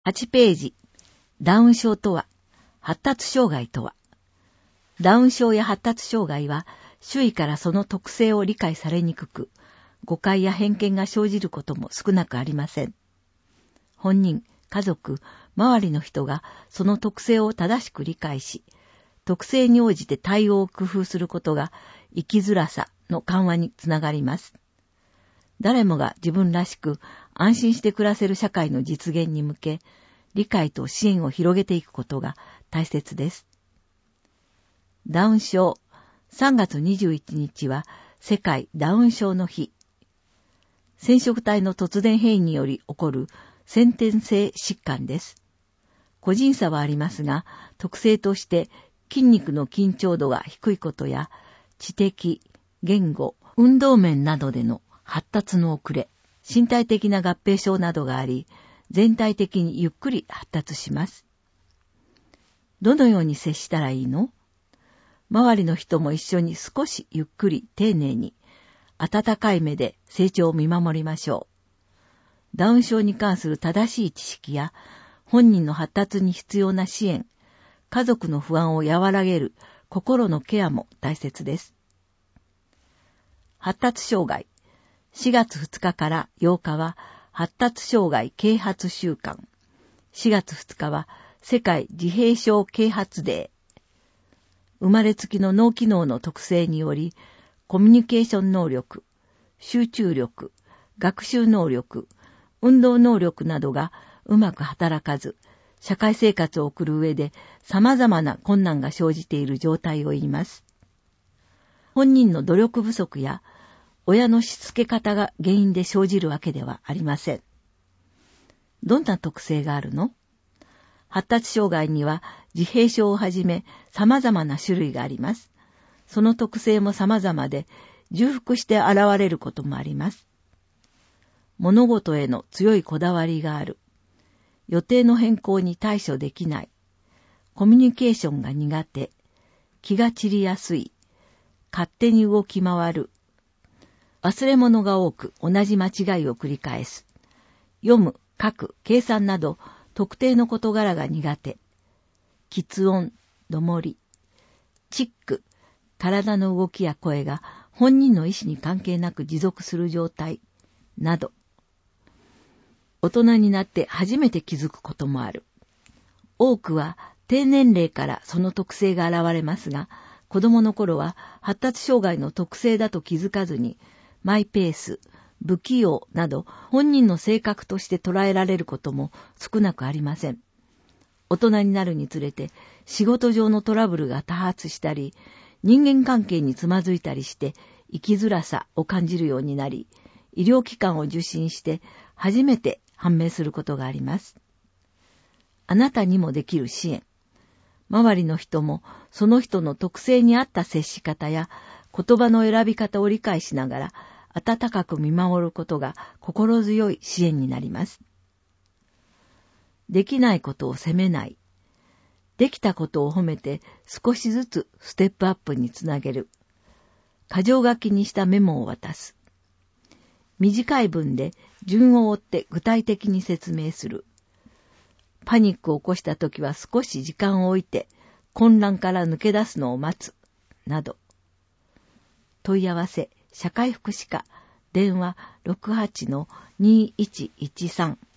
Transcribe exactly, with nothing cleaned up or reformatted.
はちページ、ダウン症とは、発達障害とは。ダウン症や発達障害は、周囲からその特性を理解されにくく、誤解や偏見が生じることも少なくありません。本人、家族、周りの人がその特性を正しく理解し、特性に応じて対応を工夫することが生きづらさの緩和につながります。誰もが自分らしく安心して暮らせる社会の実現に向け、理解と支援を広げていくことが大切です。ダウン症、さんがつにじゅういちにちは世界ダウン症の日。染色体の突然変異により起こる先天性疾患です。個人差はありますが、特性として筋肉の緊張度が低いことや、知的、言語、運動面などでの発達の遅れ、身体的な合併症などがあり、全体的にゆっくり発達します。どのように接したらいいの？周りの人も一緒に少しゆっくり丁寧に、温かい目で成長を見守りましょう。ダウン症に関する正しい知識や、本人の発達に必要な支援、家族の不安を和らげる心のケアも大切です。発達障害。しがつふつかからようかは発達障害啓発週間。しがつふつかは世界自閉症啓発デー。生まれつきの脳機能の特性により、コミュニケーション能力、集中力、学習能力、運動能力などがうまく働かず、社会生活を送る上で様々な困難が生じている状態を言います。本人の努力不足や親のしつけ方が原因で生じるわけではありません。どんな特性があるの？発達障害には自閉症をはじめ様々な種類があります。その特性も様々で重複して現れることもあります。物事への強いこだわりがある。予定の変更に対処できない。コミュニケーションが苦手。気が散りやすい。勝手に動き回る。忘れ物が多く同じ間違いを繰り返す。読む、書く、計算など特定の事柄が苦手。喫音、どもり。チック、体の動きや声が本人の意思に関係なく持続する状態。など。大人になって初めて気づくこともある。多くは低年齢からその特性が現れますが、子供の頃は発達障害の特性だと気づかずに、マイペース、不器用など本人の性格として捉えられることも少なくありません。大人になるにつれて仕事上のトラブルが多発したり、人間関係につまずいたりして生きづらさを感じるようになり、医療機関を受診して初めて判明することがあります。あなたにもできる支援。周りの人もその人の特性に合った接し方や言葉の選び方を理解しながら温かく見守ることが心強い支援になります。できないことを責めない。できたことを褒めて少しずつステップアップにつなげる。箇条書きにしたメモを渡す。短い文で順を追って具体的に説明する。パニックを起こしたときは少し時間を置いて混乱から抜け出すのを待つ。など。問い合わせ、社会福祉課、電話 ろくはちのにいちいちさん